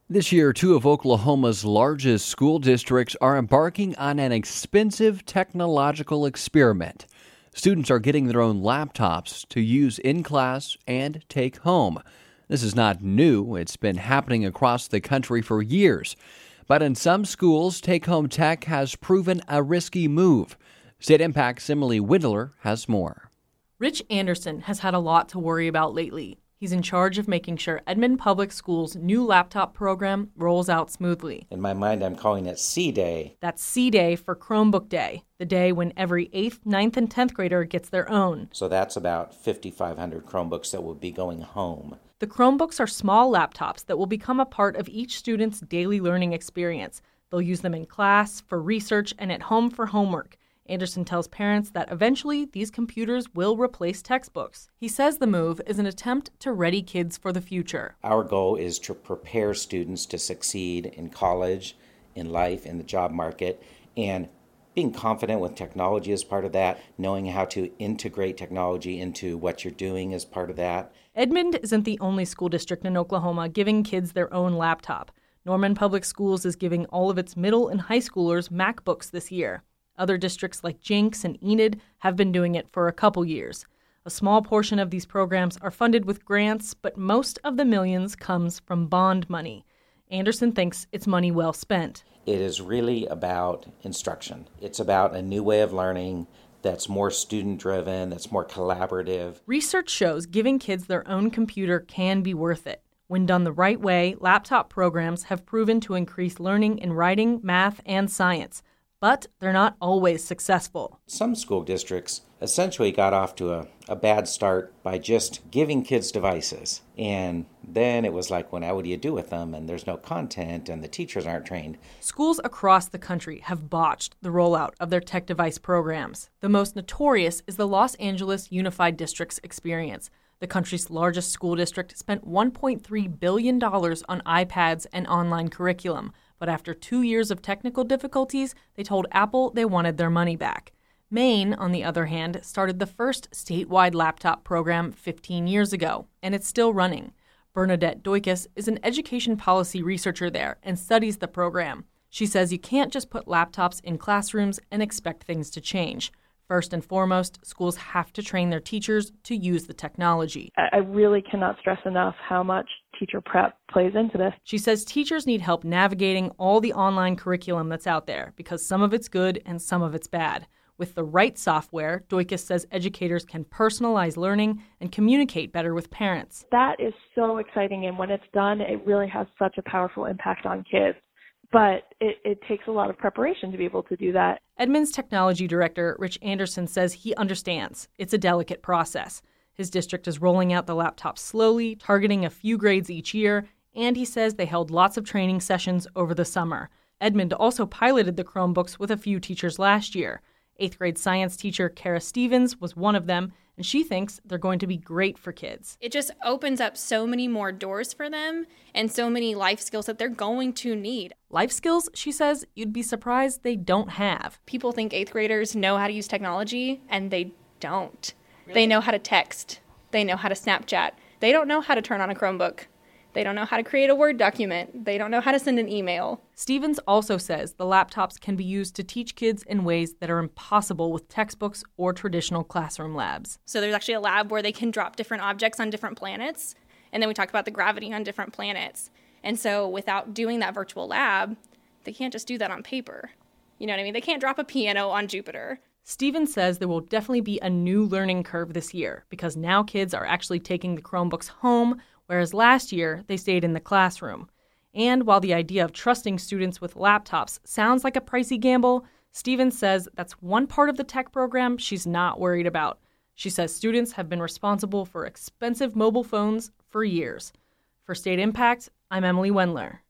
This year, two of Oklahoma's largest school districts are embarking on an expensive technological experiment. Students are getting their own laptops to use in class and take home. This is not new. It's been happening across the country for years. But in some schools, take-home tech has proven a risky move. State Impact's Emily Windler has more. Rich Anderson has had a lot to worry about lately. He's in charge of making sure Edmond Public Schools' new laptop program rolls out smoothly. In my mind, I'm calling it C-Day. That's C-Day for Chromebook Day, the day when every 8th, 9th, and 10th grader gets their own. So that's about 5,500 Chromebooks that will be going home. The Chromebooks are small laptops that will become a part of each student's daily learning experience. They'll use them in class, for research, and at home for homework. Anderson tells parents that eventually these computers will replace textbooks. He says the move is an attempt to ready kids for the future. Our goal is to prepare students to succeed in college, in life, in the job market, and being confident with technology is part of that, knowing how to integrate technology into what you're doing is part of that. Edmond isn't the only school district in Oklahoma giving kids their own laptop. Norman Public Schools is giving all of its middle and high schoolers MacBooks this year. Other districts like Jenks and Enid have been doing it for a couple years. A small portion of these programs are funded with grants, but most of the millions comes from bond money. Anderson thinks it's money well spent. It is really about instruction. It's about a new way of learning that's more student-driven, that's more collaborative. Research shows giving kids their own computer can be worth it. When done the right way, laptop programs have proven to increase learning in writing, math, and science. But they're not always successful. Some school districts essentially got off to a bad start by just giving kids devices. And then it was like, well, now what do you do with them? And there's no content and the teachers aren't trained. Schools across the country have botched the rollout of their tech device programs. The most notorious is the Los Angeles Unified District's experience. The country's largest school district spent $1.3 billion on iPads and online curriculum. But after 2 years of technical difficulties, they told Apple they wanted their money back. Maine, on the other hand, started the first statewide laptop program 15 years ago, and it's still running. Bernadette Doikis is an education policy researcher there and studies the program. She says you can't just put laptops in classrooms and expect things to change. First and foremost, schools have to train their teachers to use the technology. I really cannot stress enough how much teacher prep plays into this. She says teachers need help navigating all the online curriculum that's out there because some of it's good and some of it's bad. With the right software, Doikis says educators can personalize learning and communicate better with parents. That is so exciting, and when it's done, it really has such a powerful impact on kids. But it takes a lot of preparation to be able to do that. Edmond's technology director, Rich Anderson, says he understands. It's a delicate process. His district is rolling out the laptops slowly, targeting a few grades each year, and he says they held lots of training sessions over the summer. Edmond also piloted the Chromebooks with a few teachers last year. 8th grade science teacher Kara Stevens was one of them, and she thinks they're going to be great for kids. It just opens up so many more doors for them and so many life skills that they're going to need. Life skills, she says, you'd be surprised they don't have. People think 8th graders know how to use technology, and they don't. Really? They know how to text. They know how to Snapchat. They don't know how to turn on a Chromebook. They don't know how to create a Word document. They don't know how to send an email. Stevens also says the laptops can be used to teach kids in ways that are impossible with textbooks or traditional classroom labs. So there's actually a lab where they can drop different objects on different planets. And then we talk about the gravity on different planets. And so without doing that virtual lab, they can't just do that on paper. You know what I mean? They can't drop a piano on Jupiter. Stevens says there will definitely be a new learning curve this year because now kids are actually taking the Chromebooks home, whereas last year they stayed in the classroom. And while the idea of trusting students with laptops sounds like a pricey gamble, Stevens says that's one part of the tech program she's not worried about. She says students have been responsible for expensive mobile phones for years. For State Impact, I'm Emily Wendler.